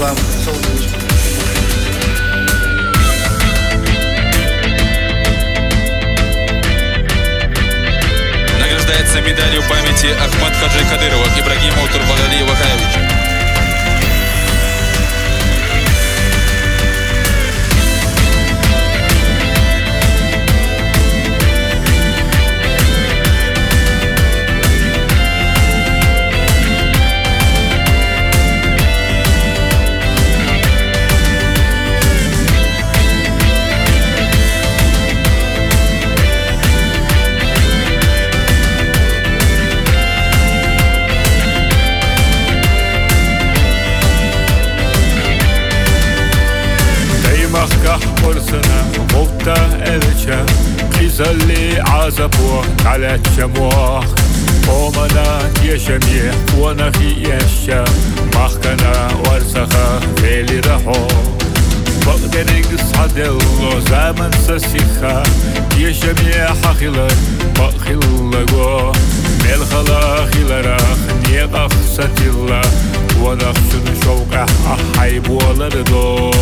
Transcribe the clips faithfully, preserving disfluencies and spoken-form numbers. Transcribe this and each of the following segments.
вам солнышко. Награждается медалью памяти Ахмад Хаджи Кадырова Ибрагима Турбагалиева Хаевича. Порсена волта элеча Кизали азапо каляча мох Омана тешамье уанахи яща Махкана варсаха вели рахо Багдериг саделло заман сасиха Тешамье хахилар бахиллаго Мелхала хиларах неғах сатилла Уанах шун шоуқа ахайбуалардо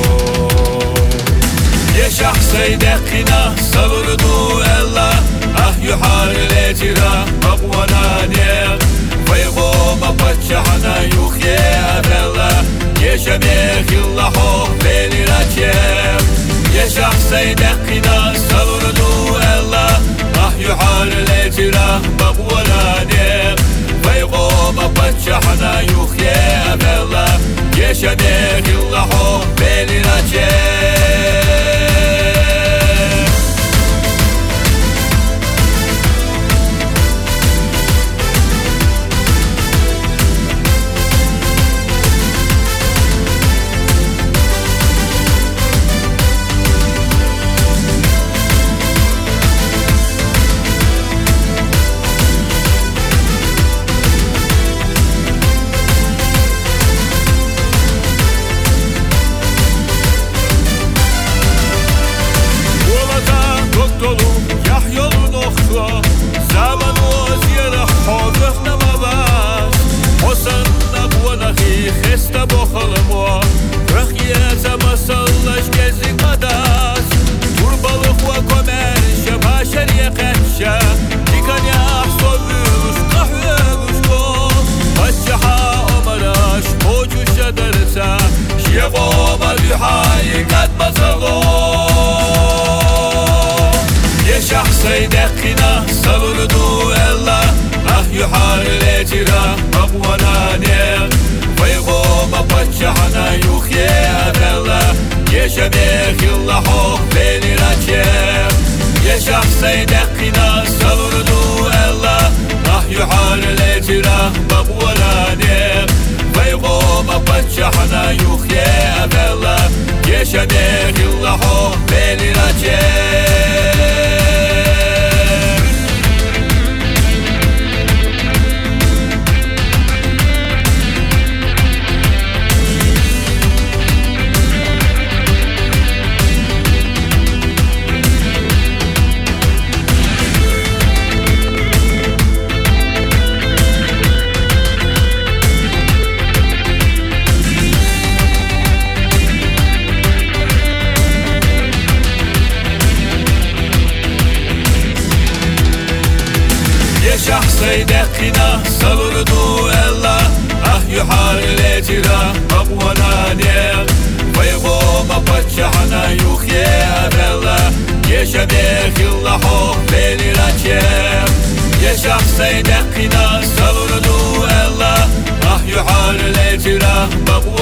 يشح سيدقنا صبرتو الله أه يحار الاترا مقوانا نيغ ويغو مبتشحنا يخي أبلا يشميخ الله بيني راتيغ يشح سيدقنا صبرتو الله أه يحار الاترا مقوانا نيغ ويغو مبتشحنا يخي أبلا يشميخ الله بيني راتيغ يشح سيدقنا صبرتو الله أه يحار الاترا مقوانا نيغ ويغو مبتشحنا يخي أبلا يشميخ الله بيني راتيغ يشح سيدقنا صبرتو الله أه يحار الاترا مقوانا نيغ ويغو مبتشحنا يخي أبلا يشميخ الله بيني راتيغ يشح سيدقنا صبرتو الله أه يحار الاترا مقوانا نيغ ويغو مبتشحنا يخي أبلا يشميخ الله بيني راتيغ يشح سيدقنا صبرتو الله أه يحار الاترا مقوانا